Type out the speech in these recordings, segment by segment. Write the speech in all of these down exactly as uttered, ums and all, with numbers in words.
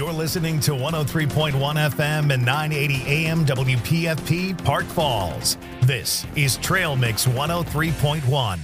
You're listening to one oh three point one F M and nine eighty A M W P F P Park Falls. This is Trail Mix one oh three point one.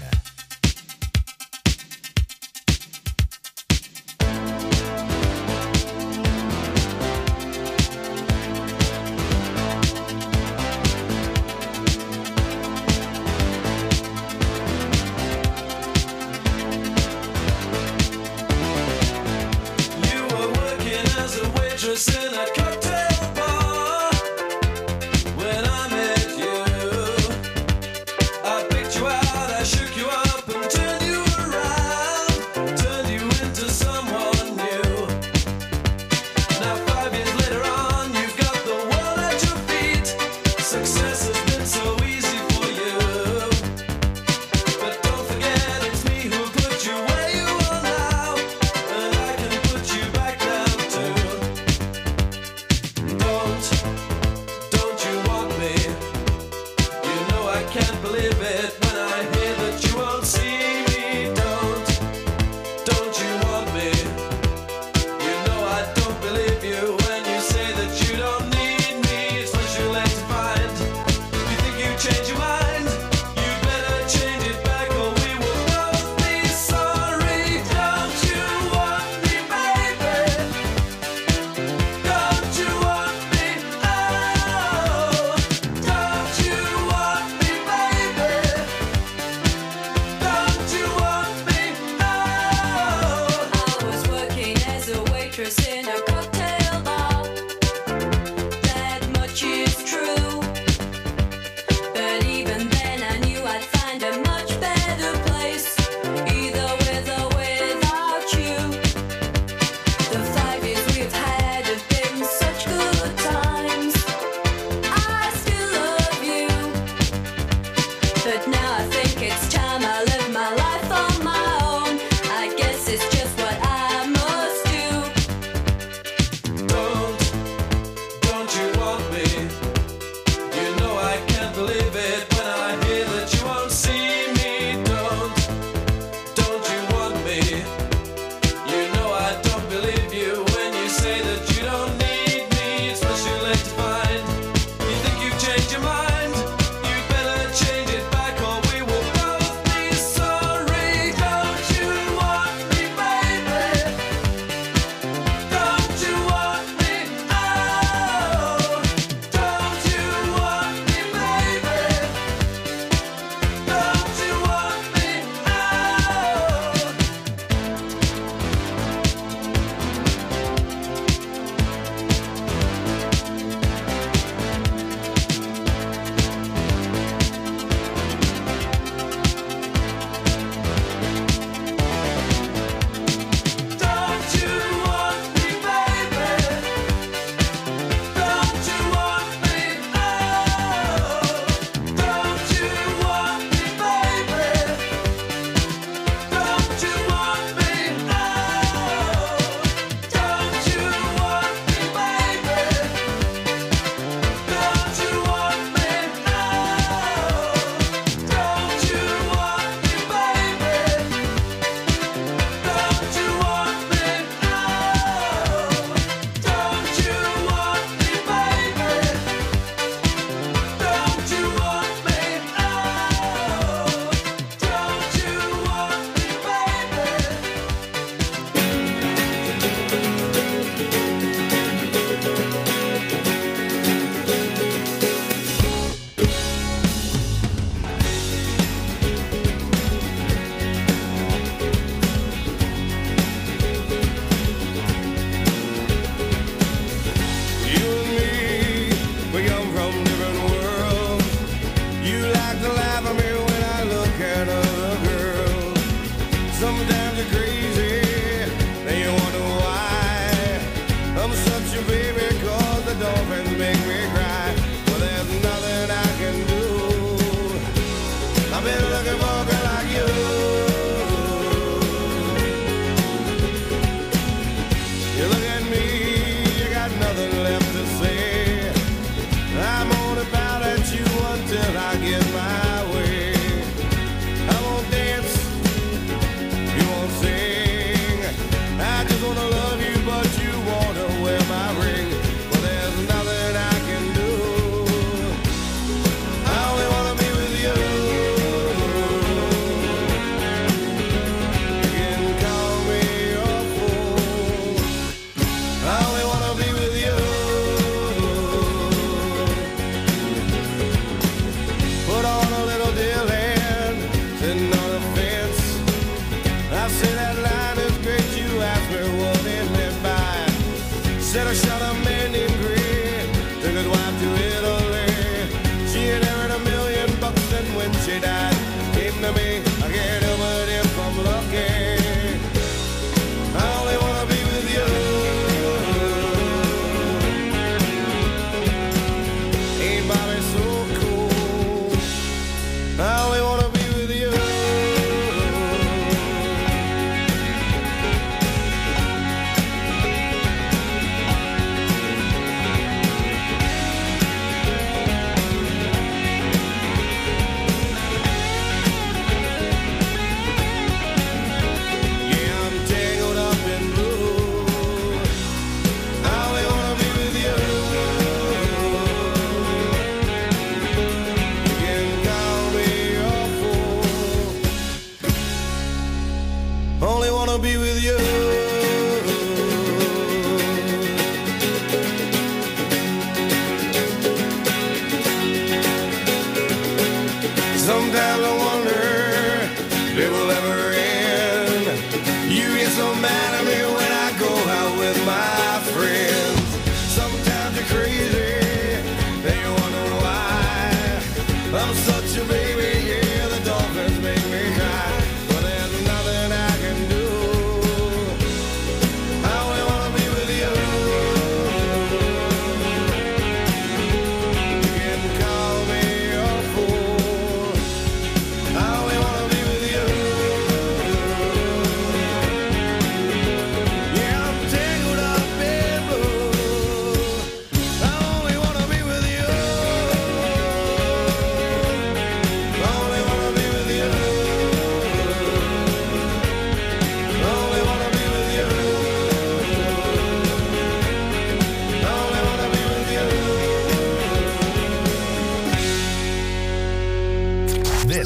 I just wanna love you, but you wanna wear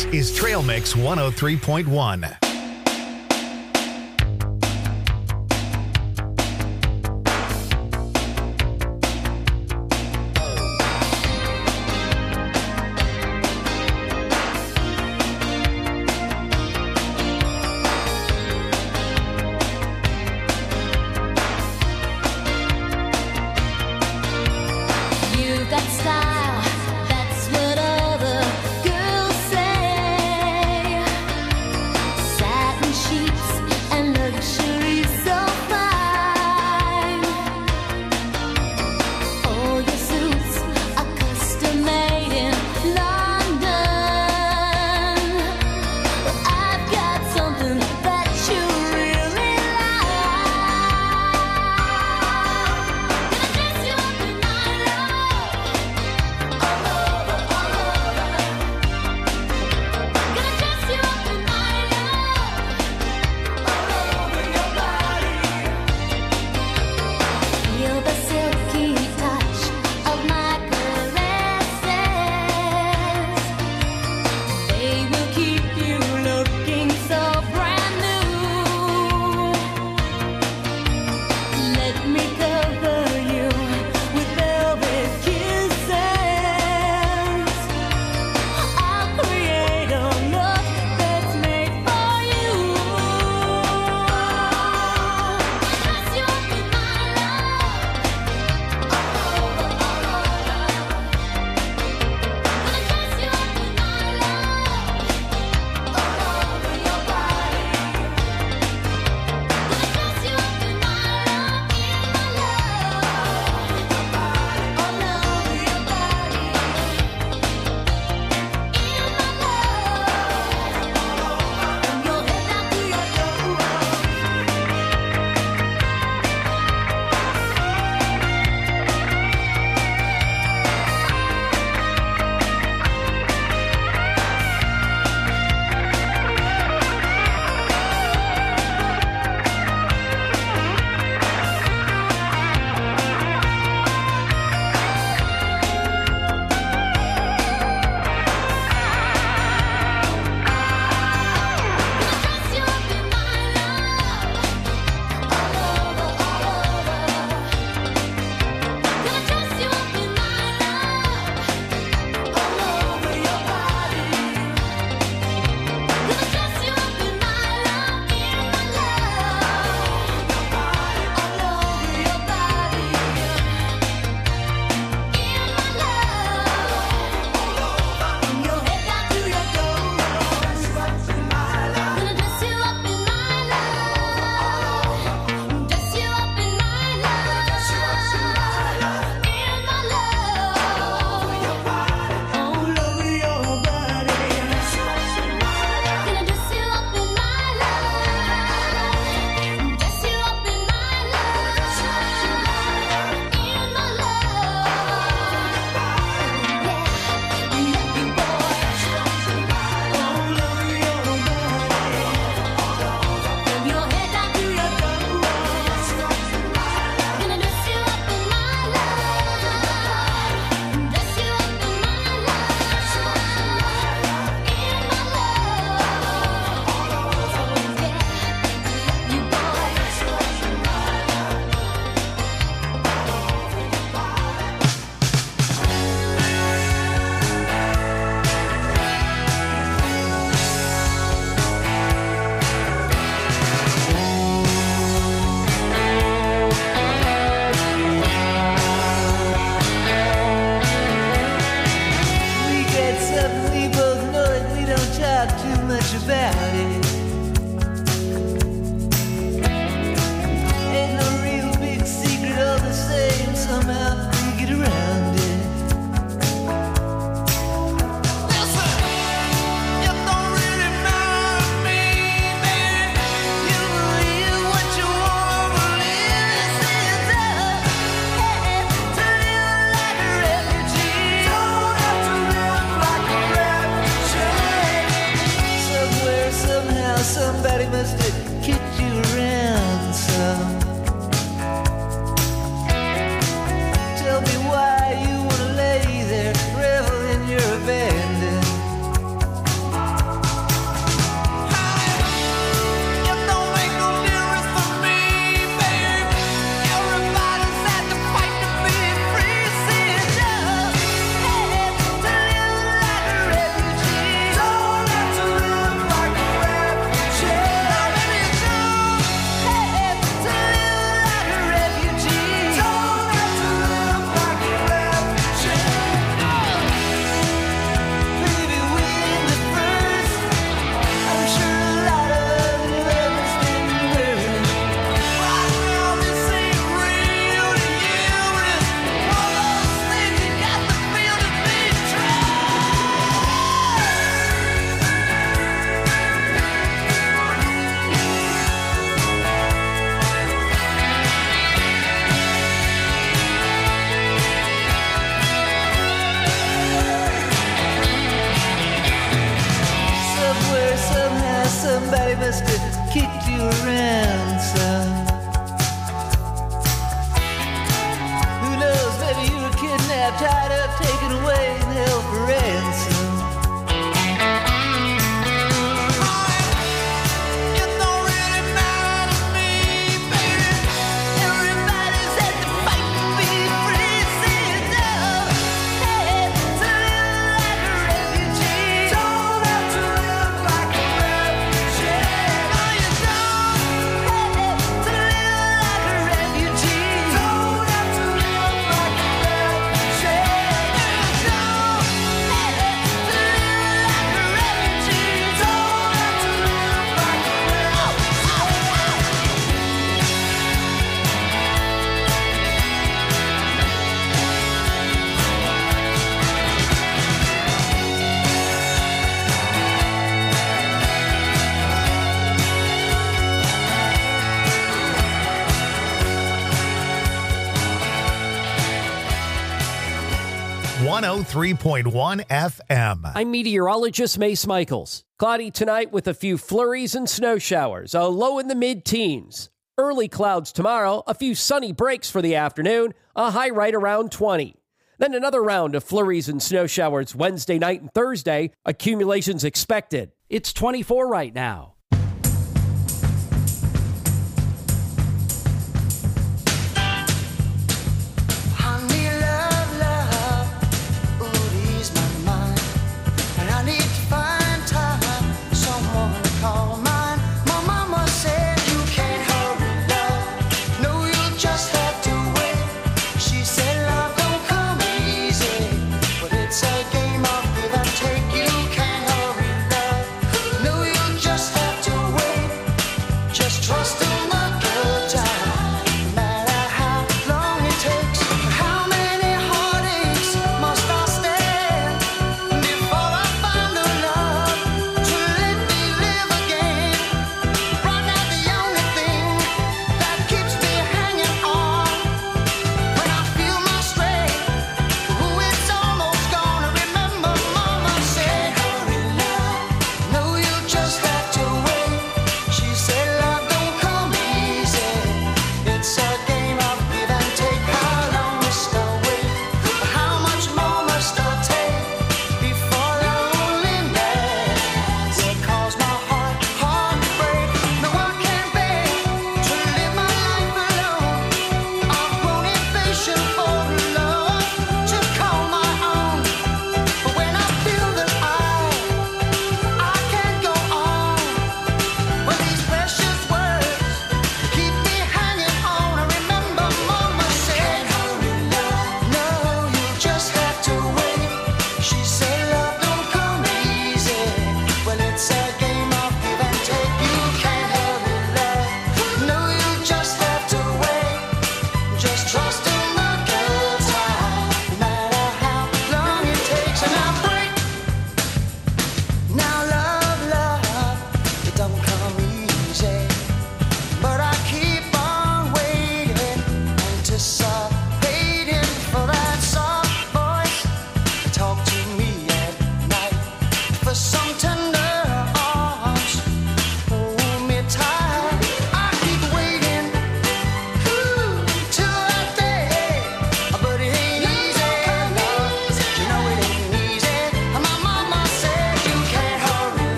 This is Trail Mix one oh three point one. That's what all the girls say. got tired of taking away and held for ransom. one oh three point one F M. I'm meteorologist Mace Michaels. Cloudy tonight with a few flurries and snow showers, a low in the mid-teens. Early clouds tomorrow, a few sunny breaks for the afternoon, a high right around twenty. Then another round of flurries and snow showers Wednesday night and Thursday, accumulations expected. It's twenty-four right now.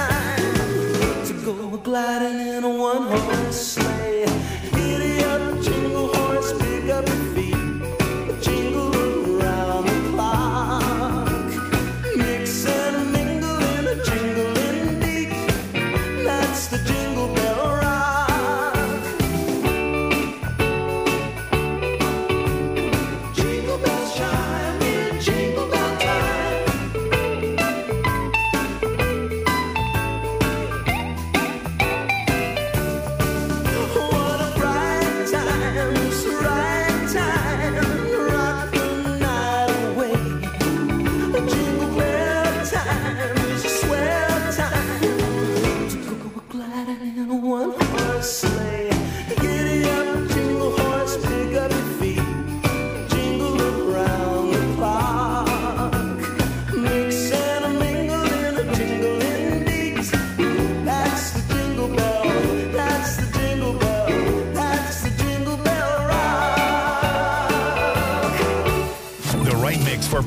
Gliding in a one-horse sleigh. Giddy up,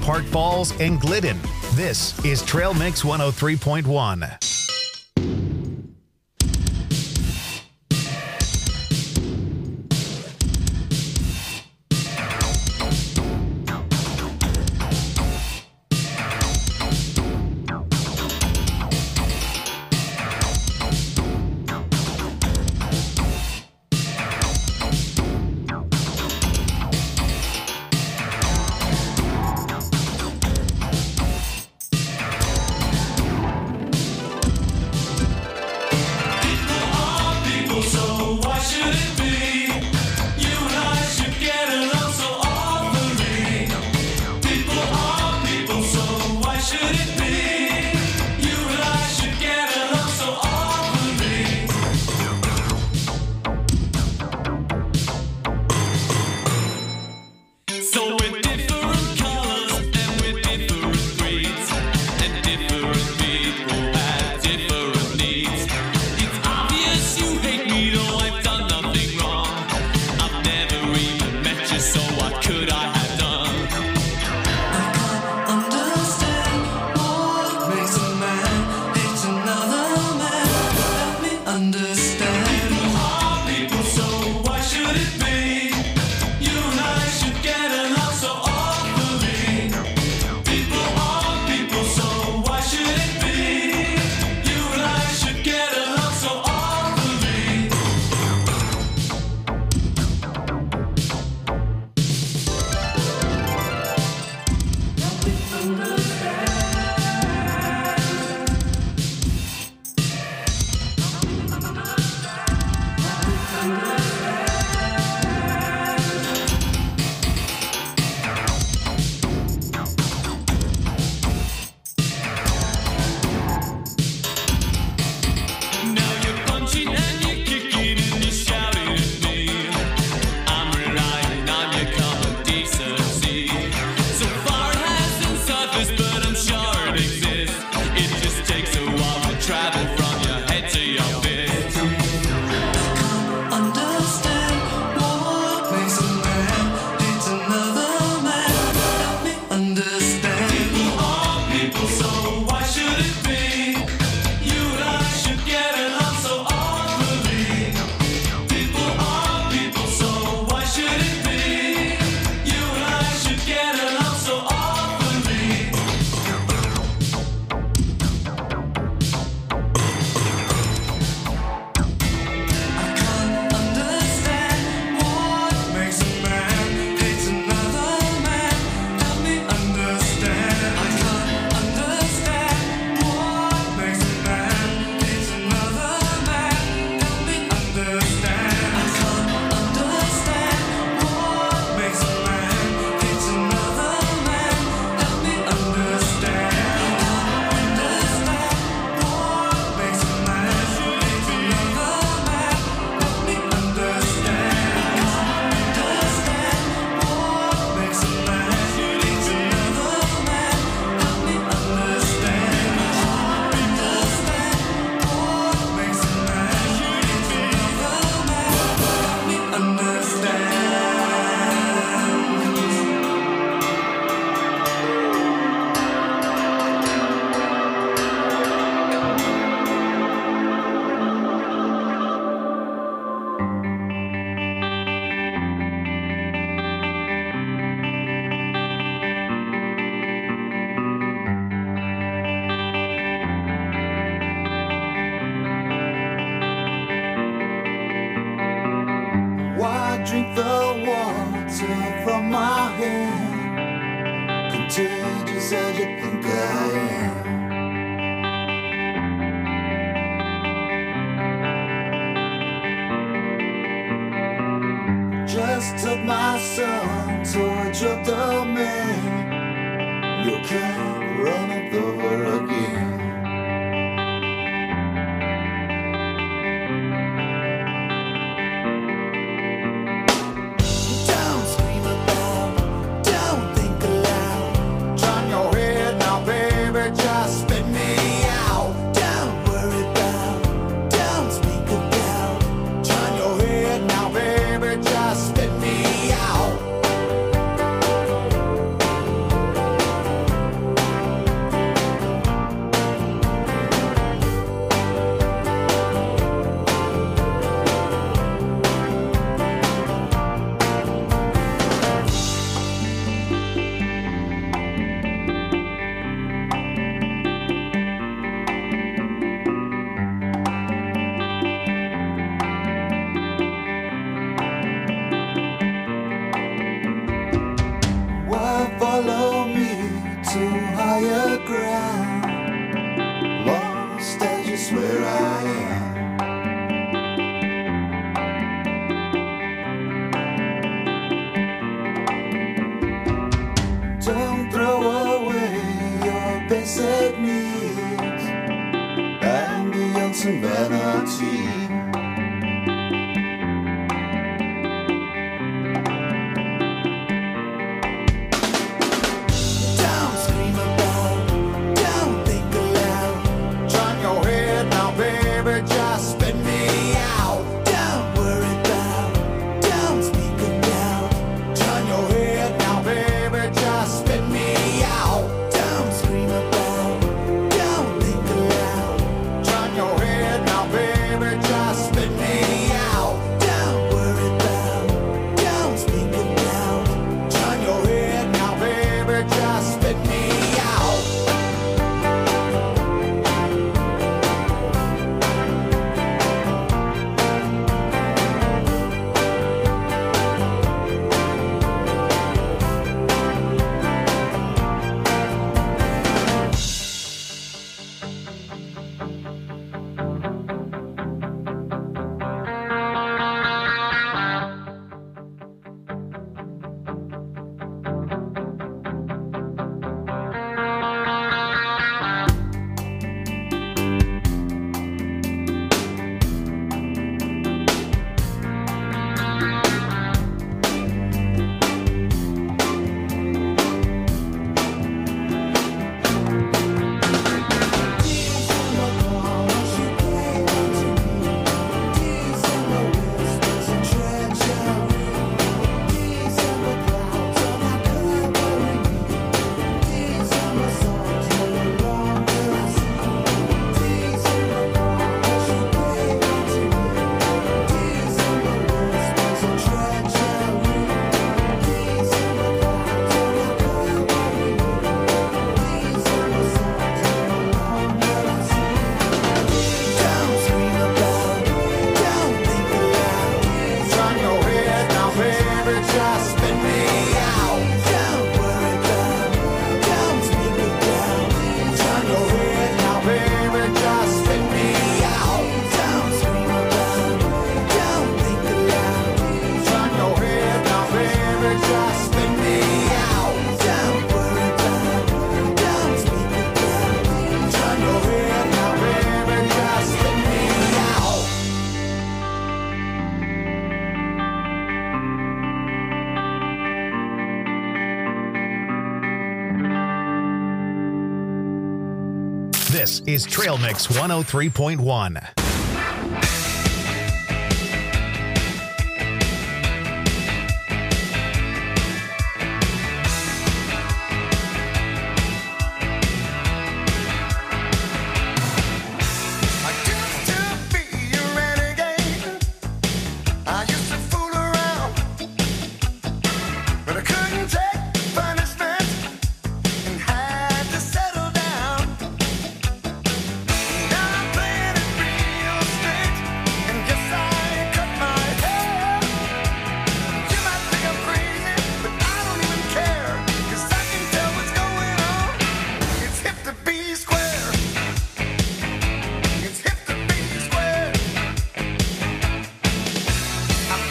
Park Falls, and Glidden. This is Trail Mix one oh three point one. Drink the water from my hand, contagious as you think I am. Just took my son towards your domain. You can't run it over again. arrogance and vanity. Don't scream about, don't think aloud. Turn your head now, baby, just spit me out. Don't worry about, don't speak about. Turn your head now, baby, just spit me out. Don't scream about, don't think aloud. Turn your head now, baby, just spit me out. Don't worry about, don't speak about. Turn your head now, baby, just spit me out. Don't scream about, don't think aloud. Turn your head now, baby, just spit me out. Don't worry about, don't speak about. Turn your head now, baby, just spit me out. Don't scream about, don't think aloud. Turn your head now, baby, just spit me out. Don't worry about, don't speak about. Turn your head now, baby, just spit me out. This is Trail Mix one oh three point one. I used to be a renegade. I used to fool around, but I couldn't take punishment and had to settle down. Now I'm playing it real straight, and yes, I cut my hair. You might think I'm crazy, but I don't even care, 'cause I can tell what's going on. It's hip to be square. It's hip to be square. I'm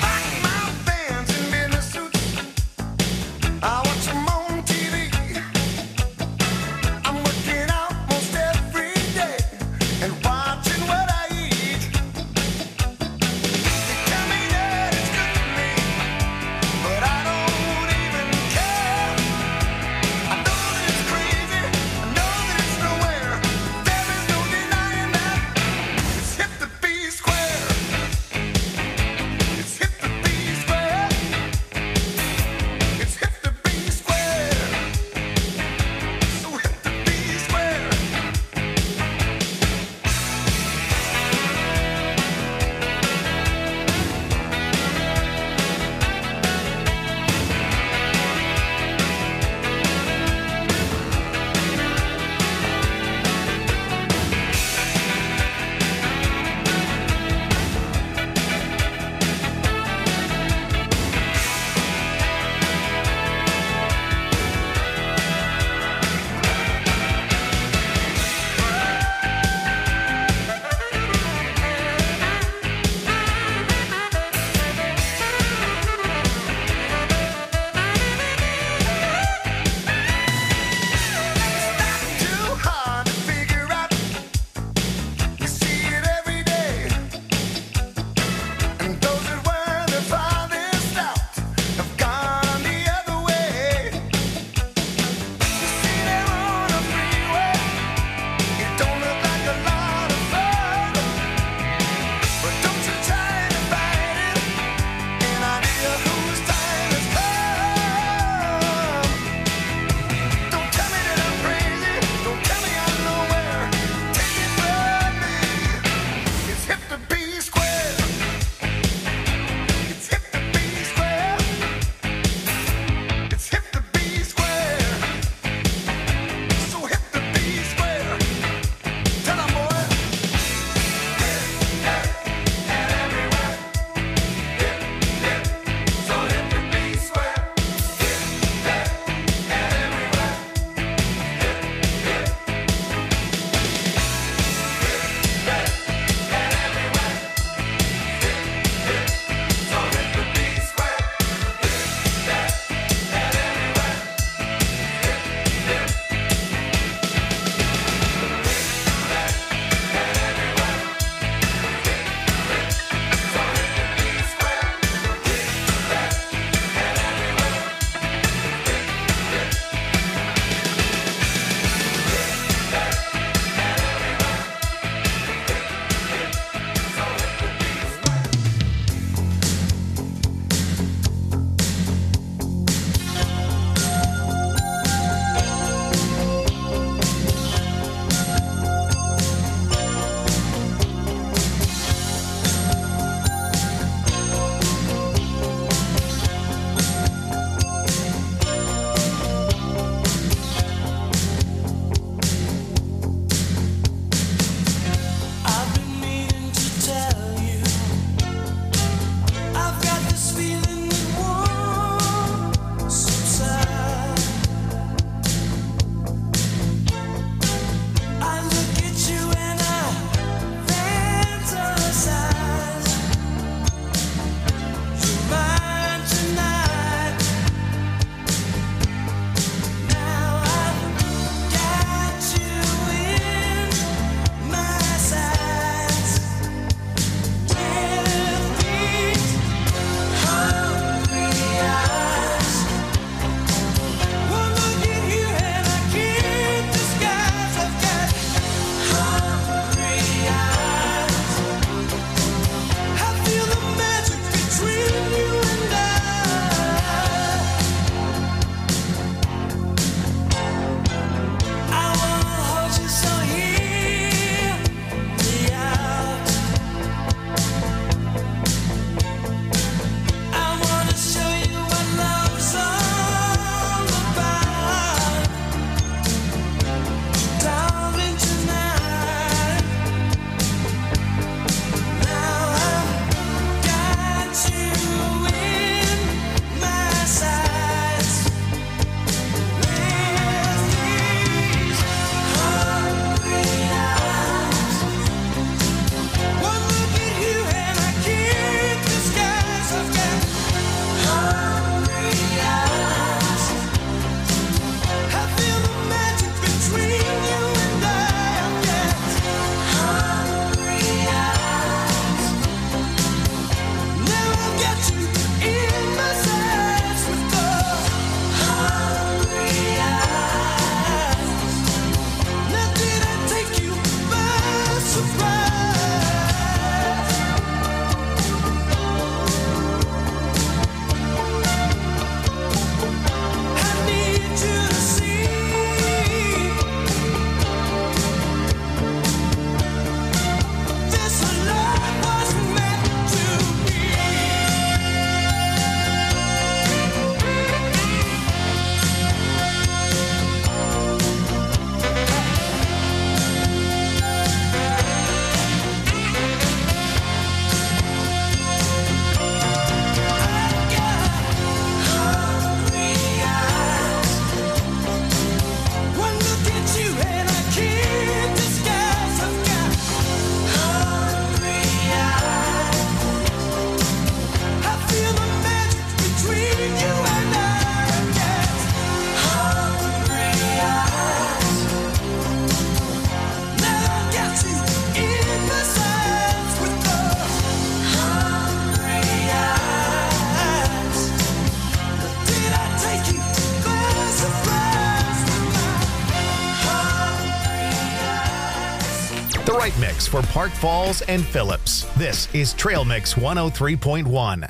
night mix for Park Falls and Phillips. This is Trail Mix one oh three point one.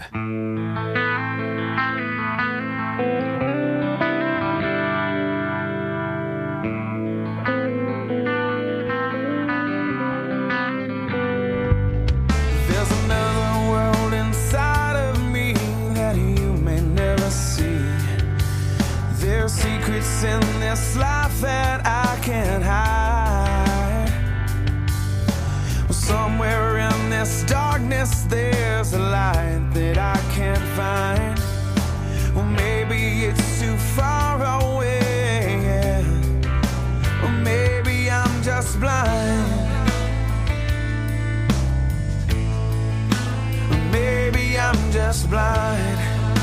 Secrets in this life that I can't hide. Well, somewhere in this darkness there's a light that I can't find. Well, maybe it's too far away, yeah. Well, maybe I'm just blind. Well, maybe I'm just blind.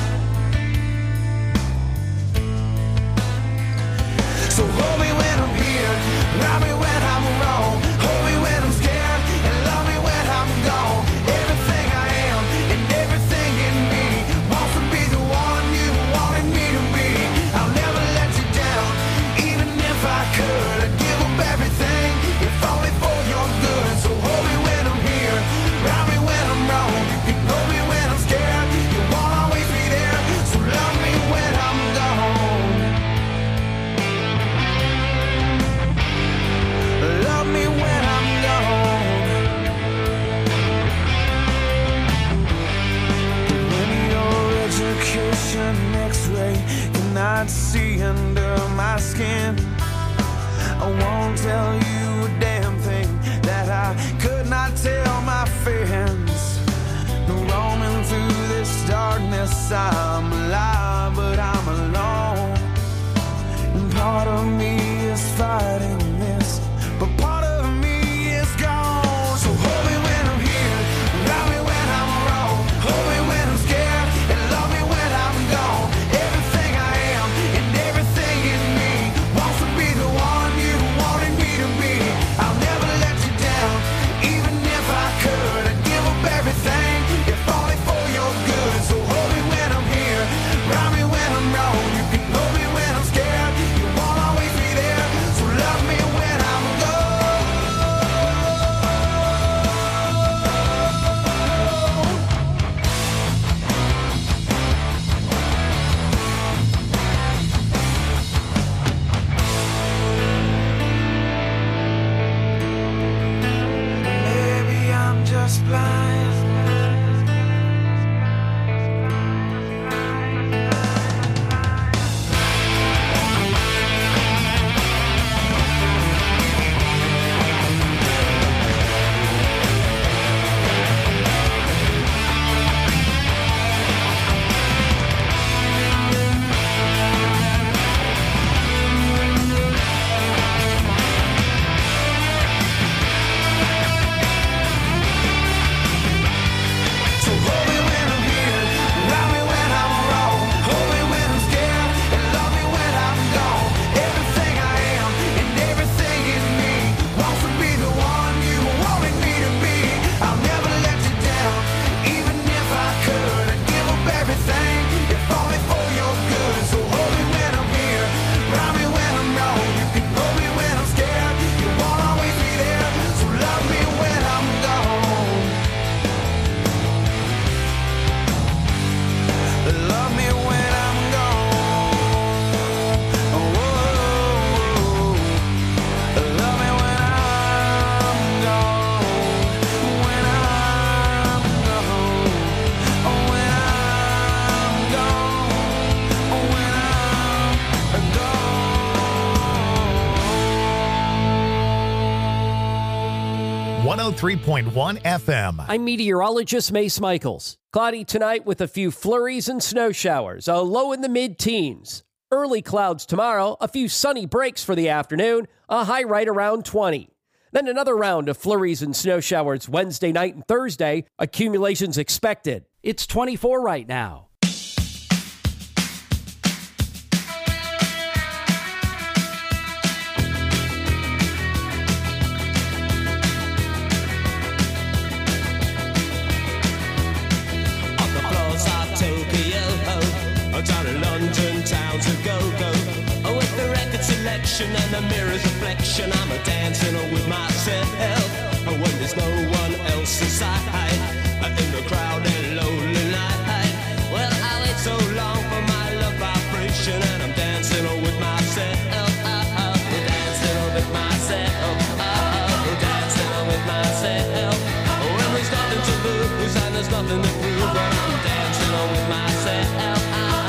So hold me when I'm here, love me when I'm wrong, hold me when I'm scared, and love me when I'm gone. Everything I am and everything in me wants to be the one you wanted me to be. I'll never let you down, even if I could. I'd give up everything, if only for your good. So hold me when I'm here, love me when I'm wrong. You can hold me when I'm scared, you won't always be there. So love me when I'm gone. Love me when I'm gone. Linear education, X-ray cannot see under my skin. I won't tell you a damn thing that I could not tell my friends. No, roaming through this darkness, I'm alive, but I'm alone. And part of me is fighting this, but part of me is gone. So hold me when I'm here, love me when I'm wrong, hold me when I'm scared, and love me when I'm gone. Everything I am and everything in me wants to be the one you wanted me to be. I'll never let you down, even if I could. I'd give up everything, if only for your good. So hold me when I'm here, love me when I'm wrong. You can hold me when I'm scared, you won't always be there. So love me when I'm gone. Maybe I'm just blind. So hold me when I'm here, love me when I'm wrong, hold me when I'm scared, and love me when I'm gone. Everything I am and everything in me wants to be the one you wanted me to be. I'll never let you down, even if I could. I'd give up everything, if only for your good. So hold me when I'm here, love me when I'm wrong. You can hold me when I'm scared, you won't always be there. So love me when I'm gone. Love me when I'm gone. Oh, love me when I'm gone. When I'm gone. Oh, when I'm gone. Oh, when I'm gone. one oh three point one F M. I'm meteorologist Mace Michaels. Cloudy tonight with a few flurries and snow showers, a low in the mid-teens. Early clouds tomorrow, a few sunny breaks for the afternoon, a high right around twenty. Then another round of flurries and snow showers Wednesday night and Thursday, accumulations expected. It's twenty-four right now. Down in London town to go-go, oh, with the record selection and the mirror's reflection, I'm a dancing with myself. Oh, lost inside in the crowded, lonely night. Well, I wait so long for my love vibration, and I'm dancing with myself. Dancing with myself. Dancing with myself. When there's nothing to lose and there's nothing to prove, but I'm dancing with myself.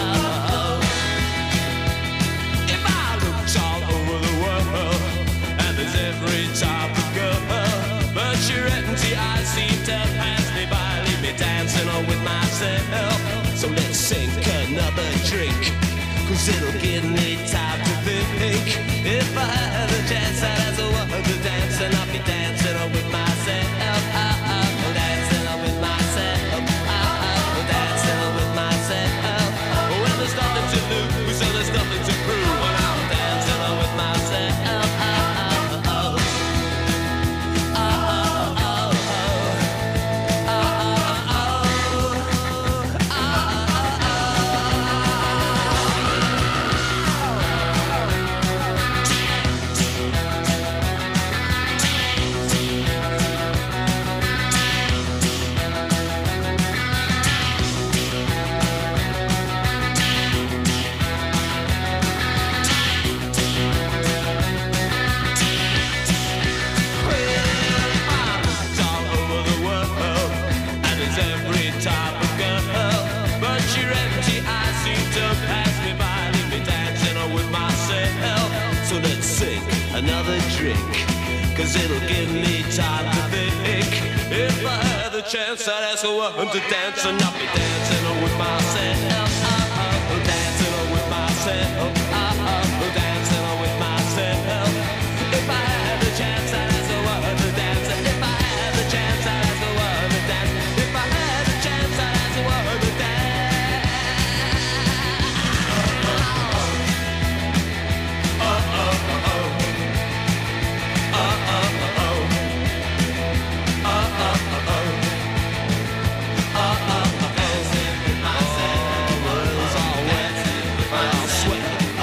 If I looked all over the world, and there's every type of girl, but you're empty, I seem to pass me by, leave me dancing with myself. So let's sink another drink, cause it'll give me time to think. If I had a chance, I'd ask a woman to dance, and I'll be dancing with myself. Dancing with myself. Dancing with myself. Well, there's nothing to lose, so there's nothing to prove, but I'm dancing with myself. Another drink, cause it'll give me time to think. If I had the chance, I'd ask a woman to dance, and I'll be dancing with myself. Dancing with myself. Dancing with myself. If I had the chance, I'd ask a woman to dance. If I had the chance, I'd ask a woman to dance. If I had the chance, I'd ask a woman to dance. Sweat.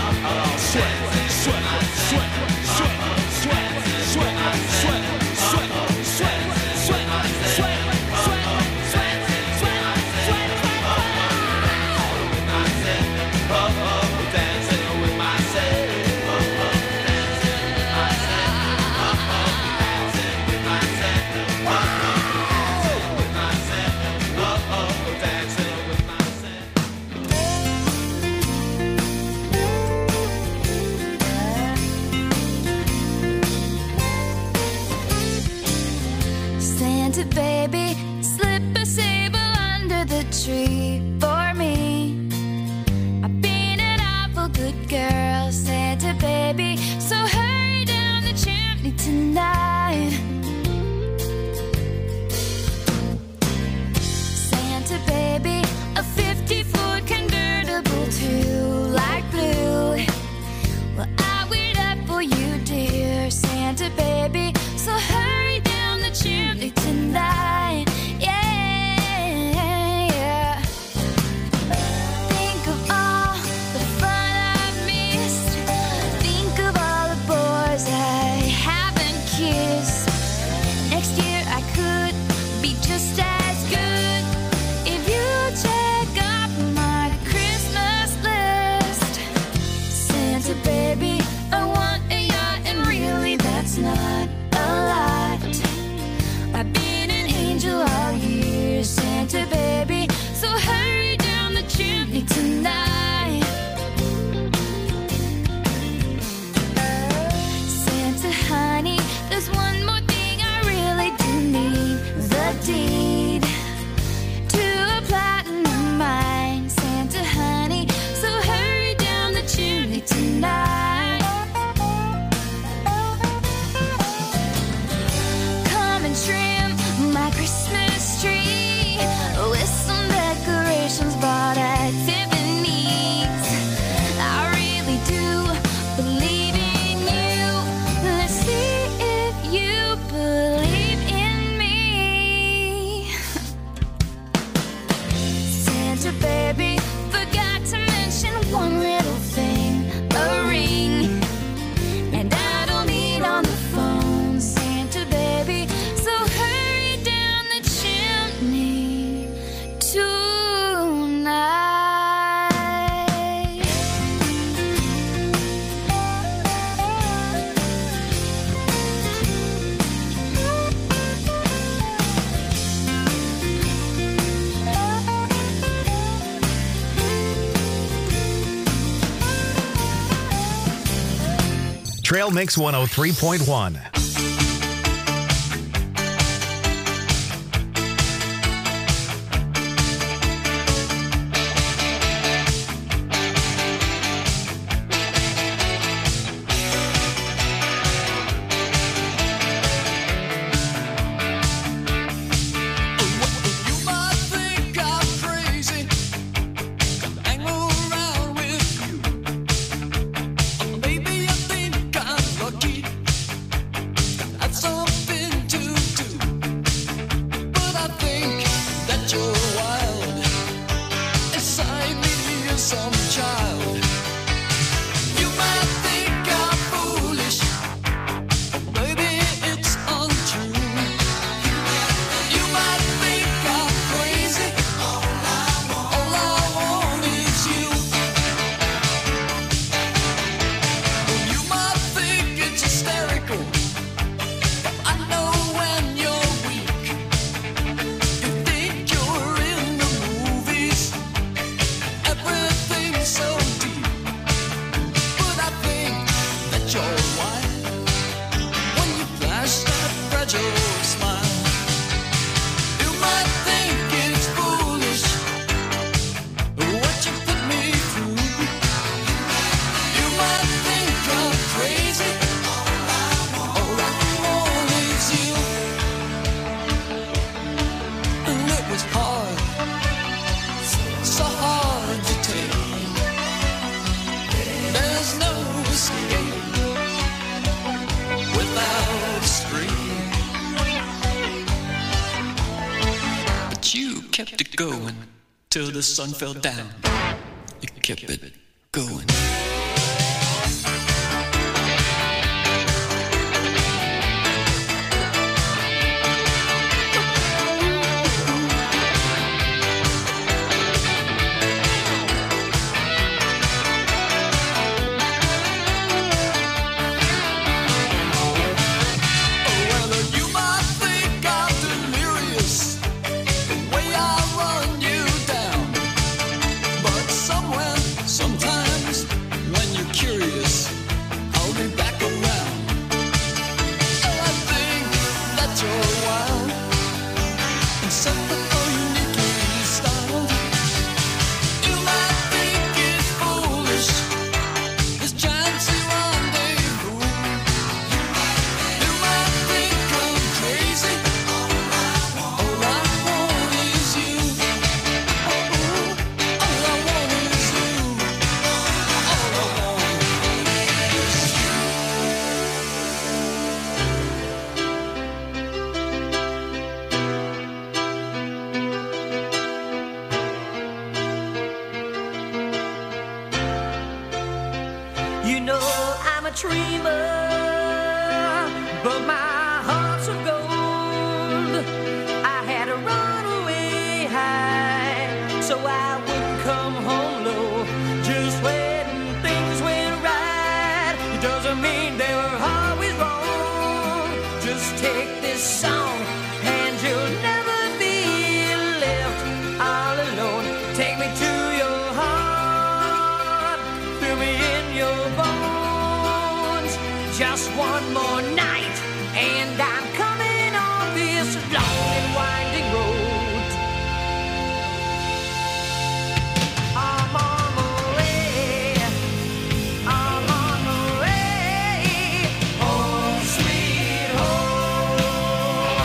Trail Mix one oh three point one. Till the sun fell down, you kept it going. You know I'm a dreamer, but my heart's of gold. I had to run away high, so I wouldn't come home low. Just when things went right, it doesn't mean they were always wrong. Just take this song, and you'll never be left all alone. Take me to your heart, fill me in your bones. Just one more night, and I'm coming on this long and winding road. I'm on my way, I'm on my way, home sweet home.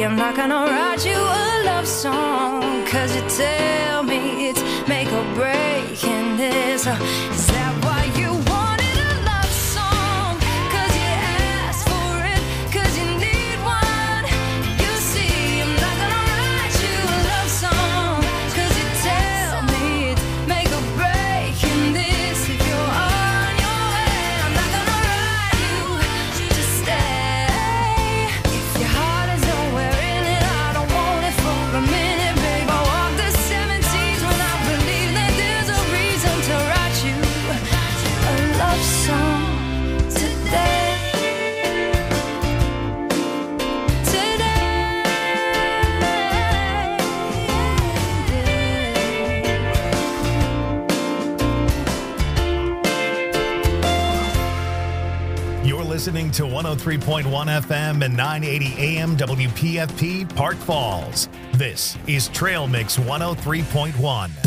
I'm not gonna write you a love song, cause you tell me it's make or break, and this uh, is that why you wanted a love song? Cause you asked for it, cause you need one. You see, I'm not gonna write you a love song, cause you tell me it's make or break, and this if you're on your way, I'm not gonna write you to stay. If your heart is nowhere in it, I don't want it for a minute, babe. I walk the seventies when I believe that there's a reason to write you a love song today. You're listening to one oh three point one F M and nine eighty A M W P F P Park Falls. This is Trail Mix one oh three point one.